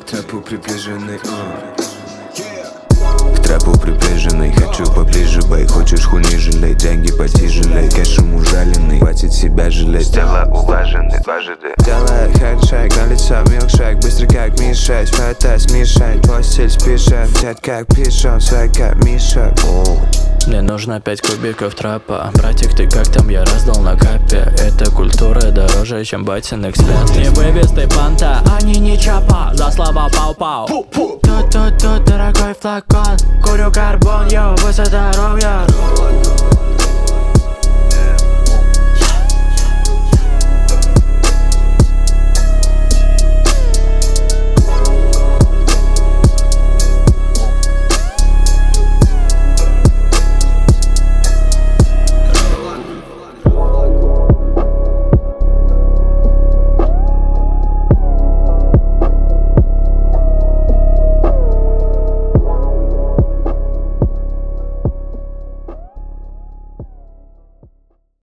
трэпу приближенный, к трэпу приближенный. Хочу поближе, бэй, хочешь хуй не жалей. Деньги потяжелей, кэшем ужаленный. Хватит себя жалеть, тело улаженный, дважды. Делая хэндшейк, на лицо милкшейк. Быстро как Ми-6, фотос мишень. Твой стиль спешен, дед как пишон. Свой как Миша. Мне нужно 5 кубиков трэпа. Братик, ты как там, я раздал на капе. Эта культура дороже, чем батиных свят. Не вывез ты понта, они не чапа. За слова пау-пау. Тут, дорогой флакон. Курю карбон, йо, вы за здоровье.